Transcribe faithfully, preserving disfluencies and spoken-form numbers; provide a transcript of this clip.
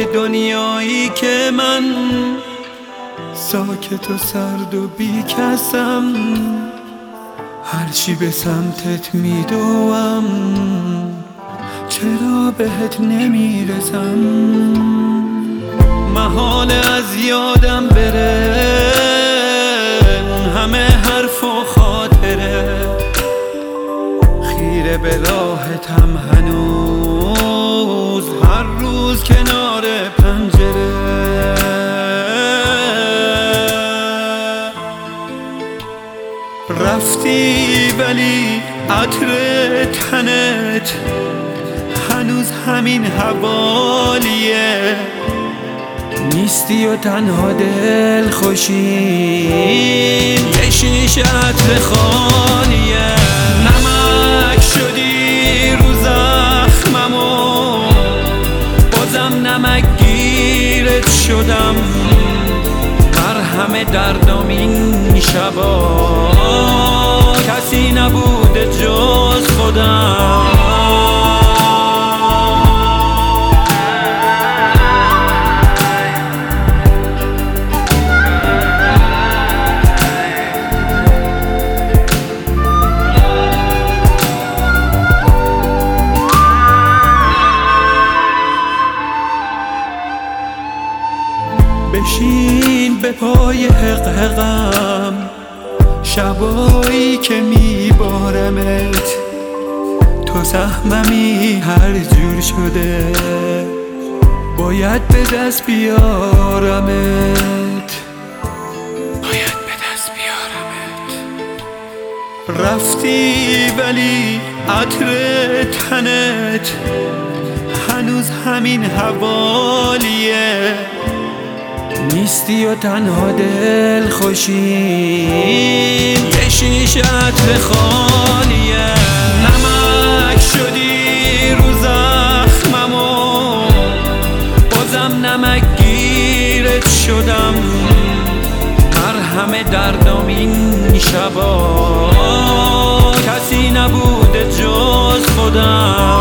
توی دنیایی که من ساکت و سرد و بی کسم، هرچی به سمتت میدوم چرا بهت نمیرسم. محاله از یادم بره اون همه حرف و خاطره، خیره به راحتم هنوز هر روز کنار پنجره. رفتی ولی عطر تنت هنوز همین حوالیه، نیستی و تنها دل خوشیم یه شیشه عطر خالیه. نمک شدی رو زخممو بازم نمک گیرت شدم، بر همه دردم این شبا کسی نبوده جز خودم. بشین به پای حقحقم شبایی که میبارمت، تو سهممی هر جور شده باید به دست بیارمت، باید به دست بیارمت. رفتی ولی عطر تنت هنوز همین حوالیه، نیستی و تنها دل خوشیم یه شیشه عطر خالیه. نمک شدی رو زخممو بازم نمک گیرت شدم، بر همه دردم این شبا کسی نبوده جز خودم.